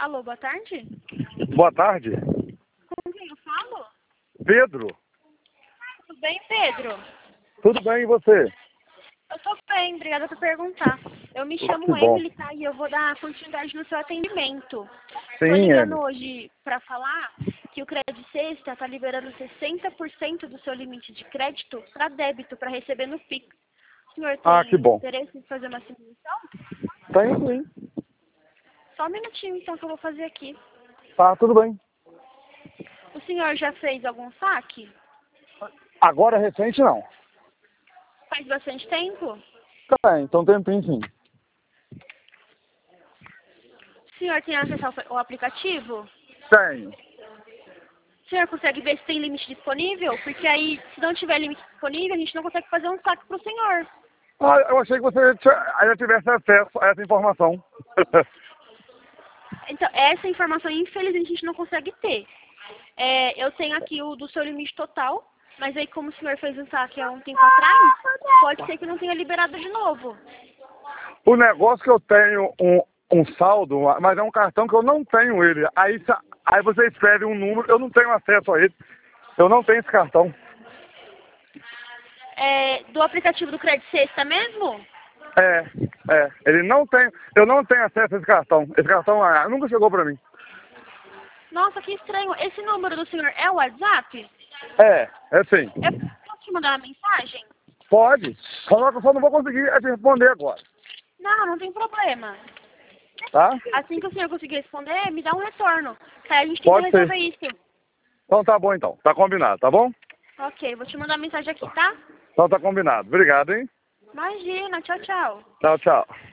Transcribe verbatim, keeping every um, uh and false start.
Alô, boa tarde? Boa tarde. Com quem eu falo? Pedro. Tudo bem, Pedro? Tudo bem e você? Eu tô bem, obrigada por perguntar. Eu me chamo Que bom. Emily, tá? E eu vou dar continuidade no seu atendimento. Tô Sim, ligando Emily. hoje pra falar que o Crédito Sexta tá liberando sessenta por cento do seu limite de crédito para débito, para receber no Pix. O senhor Ah, que tem bom. interesse em fazer uma simulação? Tem sim. Só um minutinho, então, que eu vou fazer aqui. Tá, tudo bem. O senhor já fez algum saque? Agora recente não. Faz bastante tempo? Tem, então tem um tempinho sim. O senhor tem acesso ao ao aplicativo? Tenho. O senhor consegue ver se tem limite disponível? Porque aí, se não tiver limite disponível, a gente não consegue fazer um saque para o senhor. Ah, eu achei que você tinha- ainda tivesse acesso a essa informação. Então, essa informação, infelizmente, a gente não consegue ter. É, eu tenho aqui o do seu limite total, mas aí, como o senhor fez um saque há um tempo atrás, pode ser que não tenha liberado de novo. O negócio que eu tenho um, um saldo, mas é um cartão que eu não tenho ele. Aí, sa- aí você escreve um número, eu não tenho acesso a ele. Eu não tenho esse cartão. É, do aplicativo do Crédito Sexta mesmo? É, é. Ele não tem, eu não tenho acesso a esse cartão. Esse cartão ah, nunca chegou pra mim. Nossa, que estranho. Esse número do senhor é o WhatsApp? É, é sim. Eu posso te mandar uma mensagem? Pode. Só que eu só não vou conseguir te responder agora. Não, não tem problema. Tá? Assim que o senhor conseguir responder, me dá um retorno. Aí a gente tenta Pode ser. resolver isso. Então tá bom então. Tá combinado, tá bom? Ok, vou te mandar uma mensagem aqui, tá? Então tá combinado. Obrigado, hein? Imagina, tchau, tchau. Tchau, tchau.